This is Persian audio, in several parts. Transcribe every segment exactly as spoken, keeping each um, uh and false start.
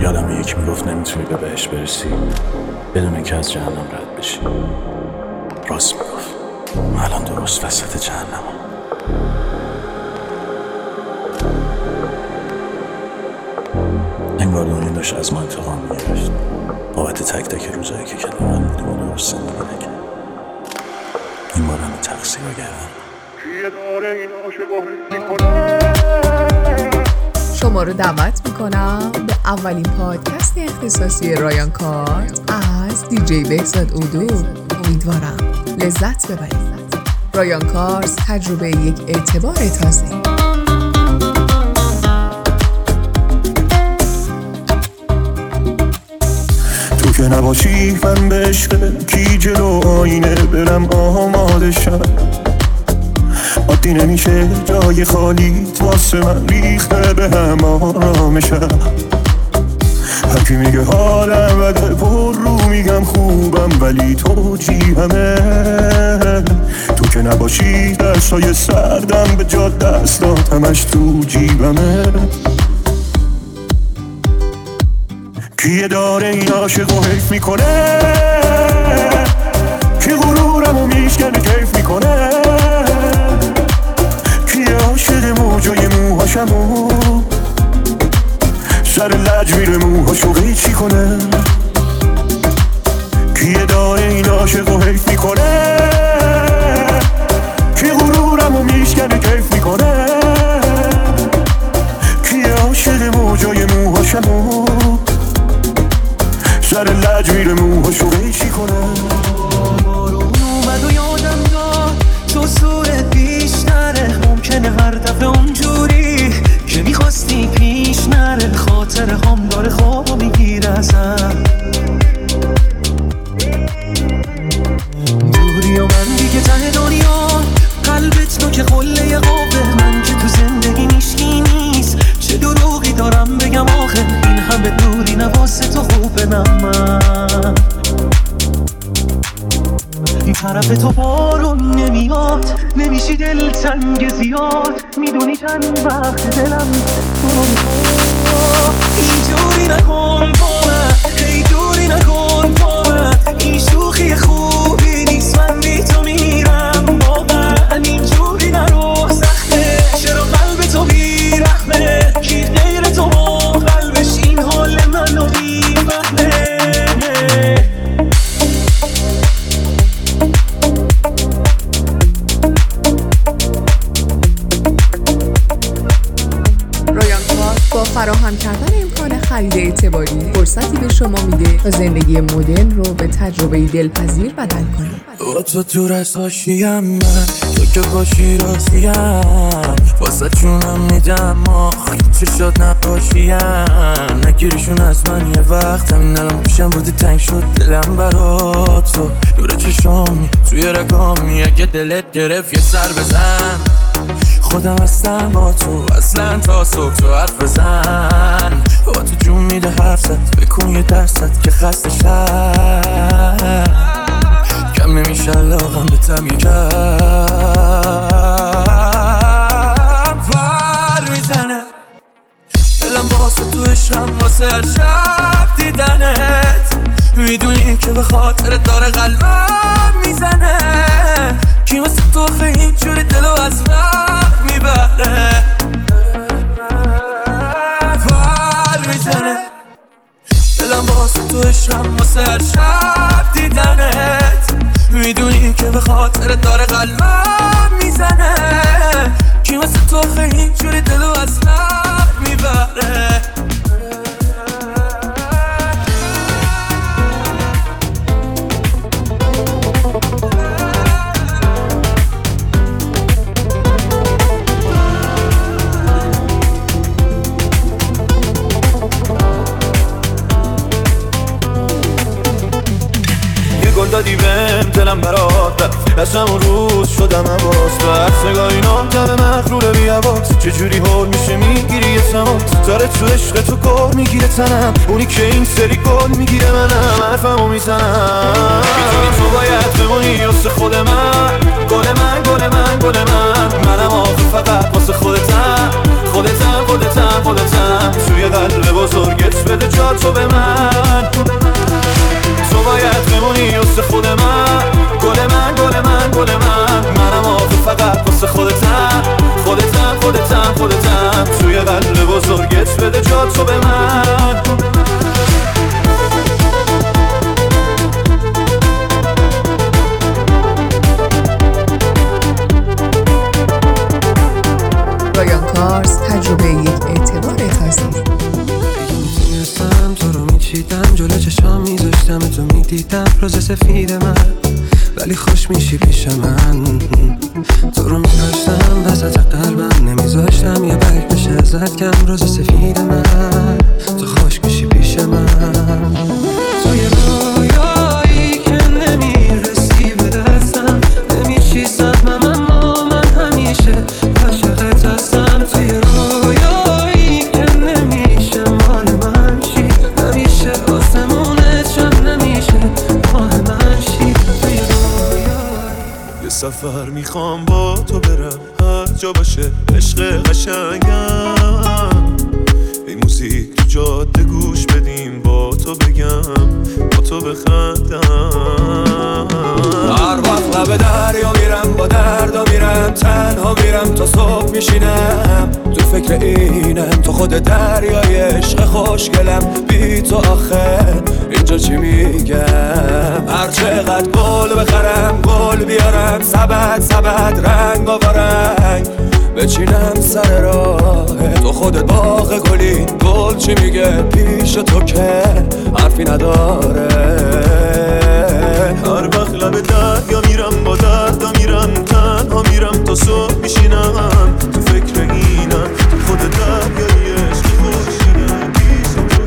یادم یکی میگفت نمیتونی به بهش برسی بدون اینکه از جهنم رد بشی. راست میگفت. الان درست وسط جهنمم. انگار دنیا داشت از ما انتقام میگرفت بابت تک تک روزایی که کنار هم بودیم و درست زندگی نکرد. این بار همه تقصیر رو گردم. شما رو دعوت میکنم به اولین پادکست اختصاصی رایان کارز از دیجی بهزاد اودو. امیدوارم لذت ببرید. رایان کارز، تجربه یک اعتبار تازه. تو که نباشی من به عشق کی جلو آینه برم آماده شم. عادی نمیشه جای خالی واسه من ریخته به هم آرامشم. هرکی میگه حالم بده پر رو میگم خوبم ولی تو جیبمه. تو که نباشی دستای سردم به جا دستاتمش تو جیبمه. کیه داره این عاشق و حیف میکنه؟ کی غرورمو میشکنه کیف میکنه؟ کیه عاشق موجای موهاشمو سر لج میره موهاشو قیچی کنه؟ کیه داره این عاشق و حیف میکنه؟ کی غرورمو میشکنه کیف میکنه؟ کیه عاشق موجای موهاشمو سر لج میره موهاشو قیچی کنه؟ بارون اومد و یادم داد تو صورت بیشتره. ممکنه هر دفعه اونجوری که میخواستی پیش نره. خاطر هم داره خواب میگیره ازم. دوری و من دیگه ته دنیا قلبت تو که قله قابه. من که تو زندگی نیشکی نیست چه دروغی دارم بگم آخه. این همه دوری نواسه تو خوبه من. این طرف تو بارون نمیاد نمیشی دل تنگ زیاد. میدونی چند وقت دلم اینجوری نکن با من. ای دوری نکن با من. این شوخی خوبی نیست من بی تو میرم با من. اینجوری نرو سخته چرا قلب تو بیرحمه. کی غیر تو با قلبش این حال منو بیفهمه. با فراهم کردن امکان خرید اعتباری فرصتی به شما میده تا زندگی مدرن رو به تجربه دلپذیر بدل کنید. با تو دور از حاشیم من تو که باشی راضیم. واسه چونم میدم آخ چه شد نباشیم. نگیریشون از من یه وقت همین الان پیشم بودی تنگ شد دلم برا تو. دور چشامی توی رگامی اگه دلت گرفت یه سر بزن. خودم هستم با تو اصلا تا صبح تو حرف بزن. با تو جون میده حرف زد بکن یه درصد که خسته شد. کم نمیشه علاقم به تم یکم پر میزنه. دلم واسه تو عشقم واسه هر شب دیدنت. میدونی که به خاطر داره قلبم میزنه. کی واسه تو خیلی اینجوری دلو از راه میبره. پر میزنه. دلم واسه تو عشقم واسه هر شب دیدنت. میدونی که به خاطر داره قلبم میزنه. کی واسه تو خیلی اینجوری دلو از راه میبره. دادی بهم دلم برات از همون روز شدم عباس. و هر سگاهی نام دم مغروره بی عباس. چجوری حال میشه میگیری یه سمات. داره تو عشق تو گل میگیره تنم. اونی که این سری گل میگیره منم حرفمو میزنم. میتونی تو باید بمونی واسه خود من. گل من گل من گل من. منم آخه فقط واسه خودتم. خودتم خودتم خودتم. توی قلب بزرگت بده جا تو به من. تو باید بمونی واسه خود من، گل من گل من گل من. منم آخه فقط واسه خودتم، خودتم خودتم خودتم. توی قلب بزرگت بده جا تو به من. رایان کارز، تجربه یک اعتبار تازه. میتونستم تو رو میچیدم، جلو چشام میذاشتم تو میدیدم روز سفید من، ولی خوش میشی پیش من. تو رو میداشتم وسط قلبم، نمیذاشتم یه برگ بشه ازت کم. روز سفید من، تو خوش میشی پیش من. تو یه رویایی که نمیرسی به دستم، نمیشی سهمم اما من همیشه عاشقت هستم. تو یه رویایی که نمیشه مال من شی، همیشه آسمونت شم، نمیشه ماه من شی. تو یه رویایی. یه سفر میخوام با تو برم، هر جا باشه عشق قشنگم. ای موزیک تو جاده گوش بدیم، با تو بگم با تو بخندم. هر وقت لب دریا میرم، با دردا میرم، تنها میرم تا صبح میشینم. تو فکر اینم، تو خود دریای عشق خوشگلم. بی تو آخه اینجا چی میگم؟ هر چقدر گل بخرم، گل بیارم، سبد سبد رنگ و رنگ بچینم سر راه تو. خودت باغ گلی، گل چی میگه پیش تو که حرفی نداره. هر وقت لب دریا میرم، با دردا میرم، تنها میرم تا صبح میشینم. تو فکر اینم، تو خود دریای عشق خوشینم. پیش تو که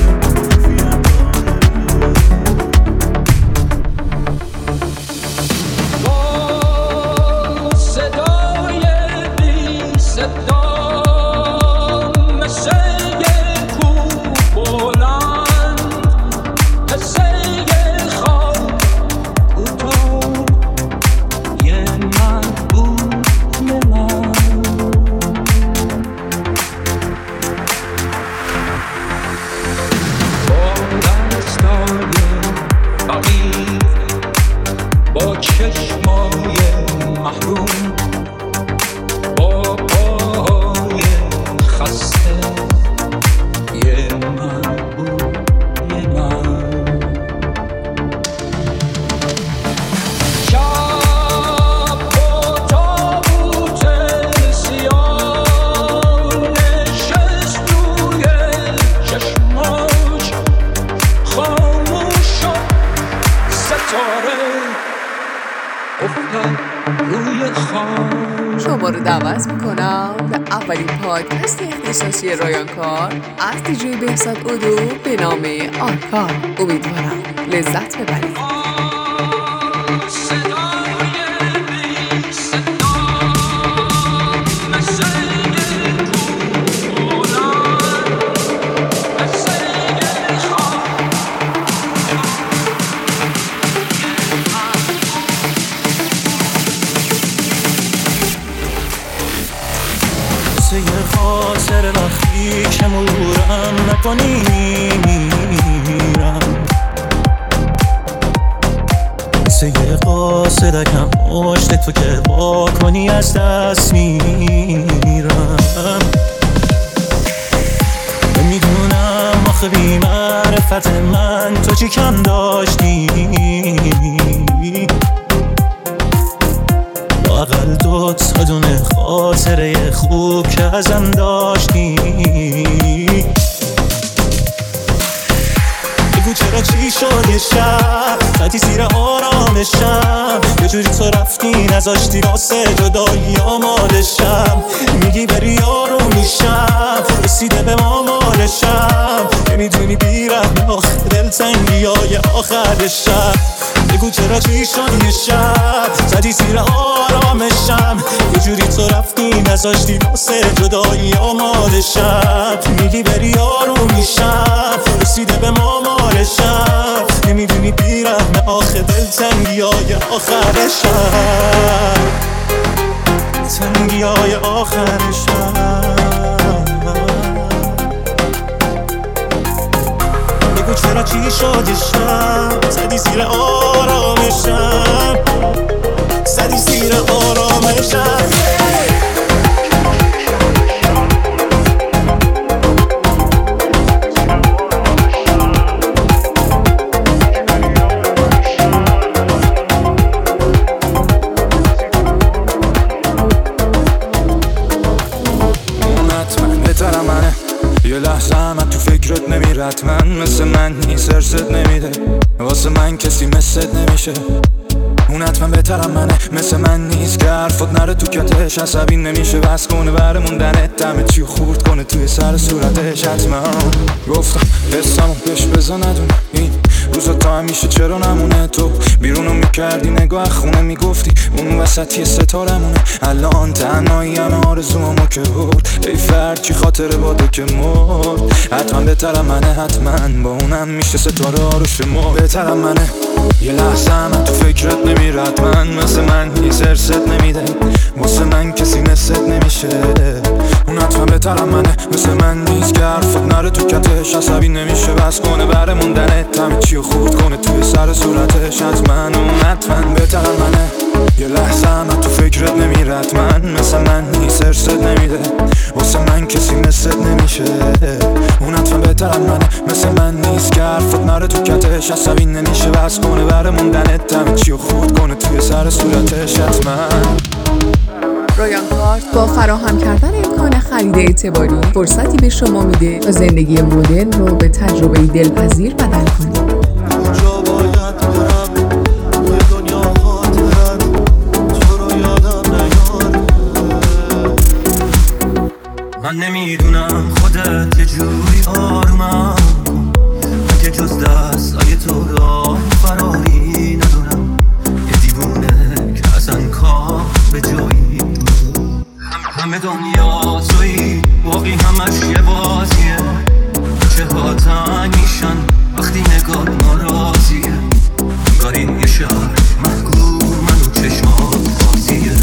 شما رو دعوت میکنم به اولین پادکست اختصاصی رایان کار از دیجی بهزاد اودو به نام آرکا. امیدوارم لذت ببرید. خاطر وقتی که مرورم نکنی میرم، مثل یه قاصدکم مشت تو که با کنی از دست میرم. نمیدونم آخه بی معرفت من تو چی کم داشتی، لااقل دو تا دونه خاطره خوب که ازم داشتی. بگو چرا چی شد یه شب خطی زیر آرامشم، یه جوری تو رفتی نذاشتی واسه جدایی آمادشم. میگی بری یارو میشم، رسیده به مامالشم، نمیدونی بیرم آخه دلتنگی های آخر شب. بگو چرا چی شد یه شب زدی زیر آرامشم، یه جوری تو رفتی نذاشتی واسه جدایی آمادشم. میگی بری یارو میشم، رسیده به مامالشم، نمیدونی بیرم آخه دلتنگی های آخر شب، تنگی های آخر شب. چی شادشم زدی زیر آرامشم زدی زیر آرامشم یه لحظه هم تو فکرت نمیرد من مثل من نیست ارزت نمیده واسه من کسی مثلت نمیشه اون حتما بهترم منه مثل من نیست که حرفت نره تو کتش عصبی نمیشه بس کنه بره موندنت دمه چی خورد کنه توی سر صورتش حتما گفتم حسمو بهش بزا ندونه این روزا تا همیشه چرا نمونه تو بیرونو میکردی نگاه خونه میگفتی اون وسطی ستارمونه الان تنهایی همه آرزومو که برد ای فرد چی خاطره باده که مرد حتما بهترم منه حتما با اونم میشه ستاره ها رو شما بهترم منه یه لحظه هم تو فکرت نمیرد من مثل من نیست ارست نمیده واسه من کسی مثلت نمیشه اون حتما بهترم منه مثل من نیست که حرفت نره تو کتش عصبی نمیشه بس کنه بره موندنت همه چی رو خورد کنه توی سر صورتش حتما اون حتما بهترم منه یه لحظه هم تو فکرت نمیرد من مثل من نیست ارست نمیده واسه من کسی مثلت نمیشه اون حتما بهترم منه مثل من نیست که حرفت نره تو کتش عصبی نمیشه بس کنه بره موندنت همه چی رو خورد کنه توی سر صورتش حتما رایان کارت با فراهم کردن امکان خرید اعتباری فرصتی به شما میده تا زندگی مدرن رو به تجربه دلپذیر بدل کنید. کجا باید برم توی دنیا خاطرم تو رو یادم نیاره من نمیدونم خودت یه جوری آرومم که جز دستای تو راه فراری ندارم یه دیوونه که اصلا کار به جایی همه دنیا تویی باقی همش یه بازیه چه ها تنگ میشن وقتی نگاه ناراضیه انگاری یه شهر محکوم منو چشمات بازیه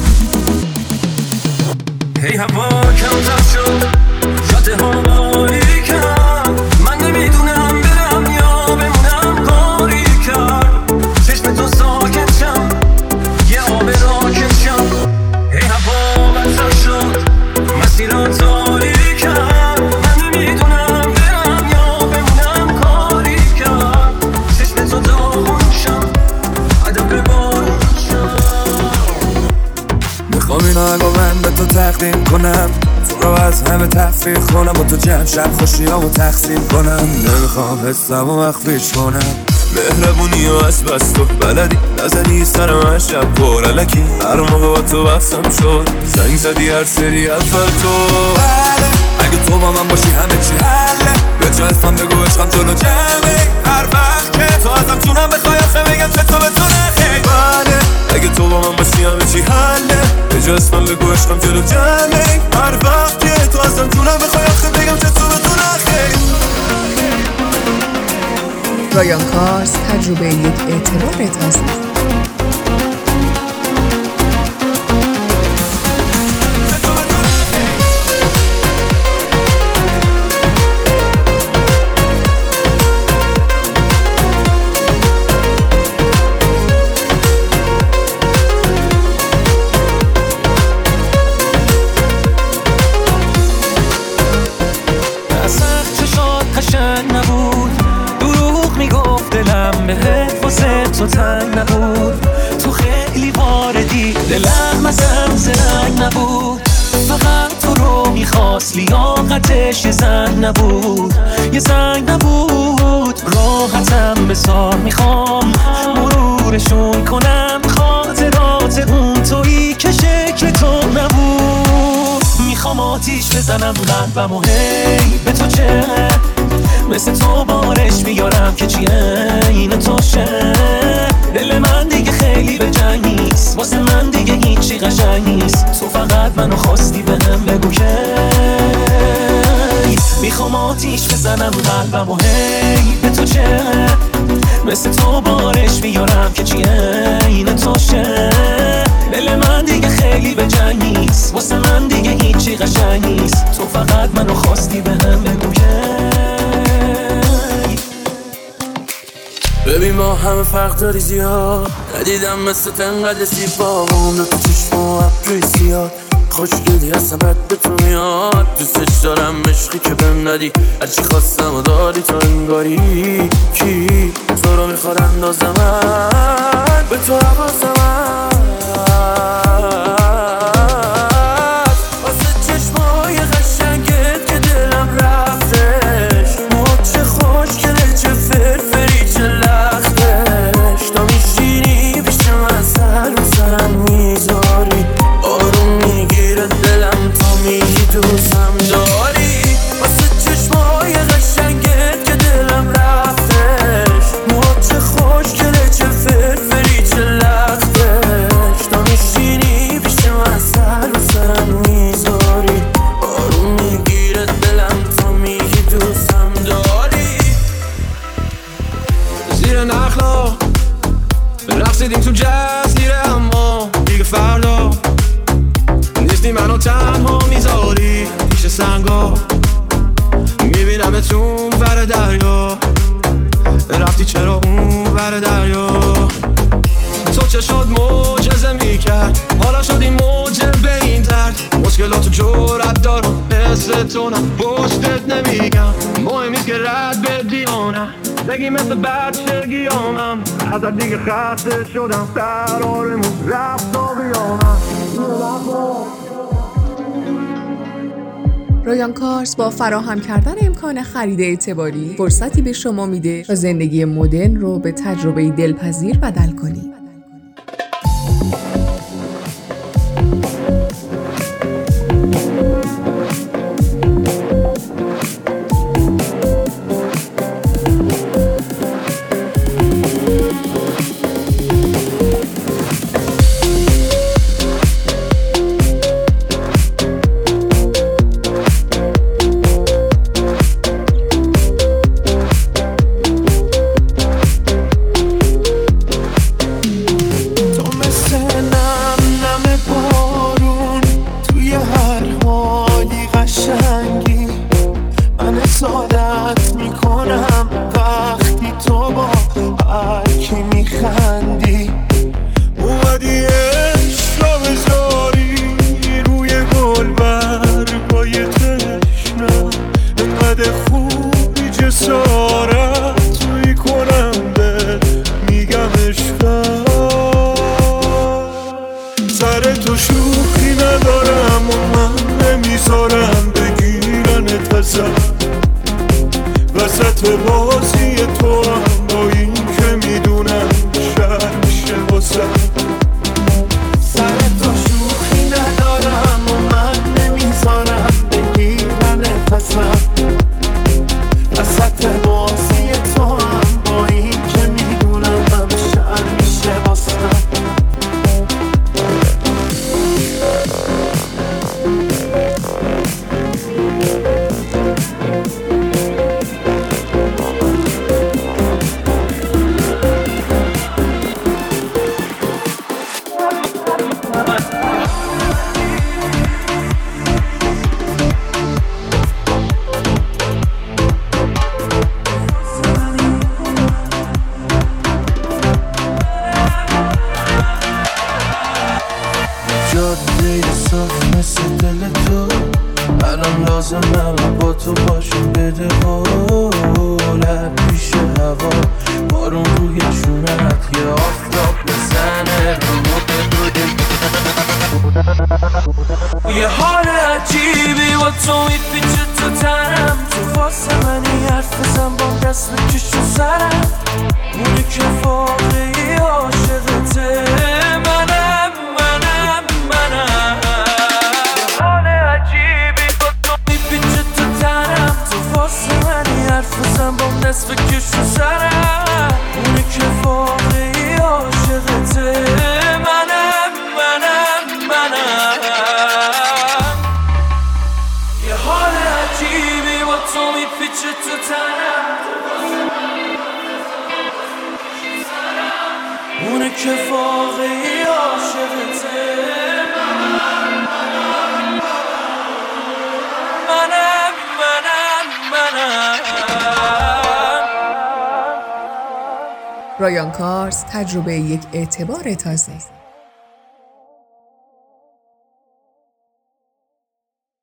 هی هوا کمتر شد جاده ها باریکم من نمیدونم برم یا بمونم کاری کرد چشم تو ساکت شم یه آب راکت شم هی هوا بدتر شد مسیران تاریکم من نمیدونم برم یا بمونم کاری کرد چشم تو داغون شم عدم بارون شم میخوام این آهنگو من به تو تقدیم کنم تو رو از همه تفریح کنم و تو جمع شب خوشیامو تقسیم کنم نمیخوام حسمو مخفیش کنم مهربونی و از بس تو بلدی نزدی سر من شب پر علکی هر موقع با تو بحثم شد زنگ زدی هر سری اول تو بله اگه تو با من باشی همه چی حله به جا اسمم بگو عشقم جلو جمعه هر وقت که تو ازم جونم بخوای آخه بگم که تو به تو نخی بله اگه تو با من باشی همه چی حله به جا اسمم بگو عشقم جلو جمعه هر وقت که تو ازم جونم بخوای آخه بگم که تو به تو نخی رایان کارت تجربه یک اعتبار تازه. تو تنگ نبود تو خیلی واردی دلم ازم زنگ نبود فقط تو رو میخواست لیاقتش یه زنگ نبود یه زنگ نبود راحتم بسار میخوام مرورشون کنم خاطرات اون تویی که شکل تو نبود میخوام آتیش بزنم قلبم و هی به تو چه مثل تو بارش میارم که چیه این توشه دل من دیگه خیلی به جنگ نیست واسه من دیگه هیچی قشنگ نیست تو فقط منو خواستی بهم بگو که میخوام آتیش بزنم قلبم و هی به تو چه مثل تو بارش میارم که چیه این توشه دل من دیگه خیلی به جنگ نیست واسه من دیگه هیچی قشنگ نیست تو فقط منو خواستی بهم بگو که ببین ما همه فرق داری زیاد، ندیدم مثل تنقدر سیبا و اون تو چشم و ابروی سیاد. خوشگلی هستم بد به تو میاد، دوستش دارم عشقی که بهم ندی، هرچی خواستم و داری تو انگاری. کی تو رو میخواد اندازم من به تو حواسم هست، واسه چشمای قشنگت که دلم رفتش، موچه خوشگله چه فرفری چه لختش، تا میشینی پیش من سر و سرم میذاری، آروم میگیره دلم تا میگی دوستم داری، واسه چشمای قشنگت که دلم رفتش، موچه خوشگله چه فرفری چه لختش، تا میشینی پیش من سر و سرم میذاری، آروم میگیره دلم تا میگی دوستم داری. زیر نخلا رقصیدیم تو جزیره، اما دیگه فردا نیستی منو تنها میذاری پیش سنگا، میبینم تو اون ور دریا، رفتی چرا اون ور دریا؟ تو چه شد معجزه میکرد، حالا شد این موجه به این درد، مشکلاتو جرأت دارم مثل تو نه پشتت نمیگم، مهم نیست که رد بدی یا نه، بگی مثل بچگیامم، ازت دیگه خسته شدم، قرارمون رفت و بیامم. رایان کارز با فراهم کردن امکان خرید اعتباری فرصتی به شما میده تا زندگی مدرن رو به تجربه دلپذیر بدل کنید. سادت میکنم وقتی تو با هر کی میخندی، اومدی عشق را بذاری روی گل برگای تشنم، انقدر خوبی جسارت توی کنم به میگم عشقم، سر تو شوخی ندارم و من نمیذارم بگیرنت ازم، وسط بازی تو هم با این که میدونم شر میشه واسم، سر تو شوخی ندارم و من نمیذارم بگیرن پسم، وسط بازی تو هم با این که میدونم هم شر میشه واسم. جاده صاف مثل دل تو، الان لازمم با تو باشم، بده قولت پیش هوا، بارون روی چونت یه آفتاب بزنه یه حال عجیبی با تو میپیچه تو تنم، تو واسه منی حرف بزن با دست بکش تو سرم، اونی که واقعی عاشقته منم منم منم، یه حال عجیبی با تو میپیچه تو تنم، تو واسه منی حرف بزن با دست بکش تو سرم، اونی که واقعی عاشقته منم منم منم، یه حال عجیبی با تو میپیچه تو تنم، اونه که واقعی عاشقته منم منم منم منم. رایان کارز، تجربه یک اعتبار تازه.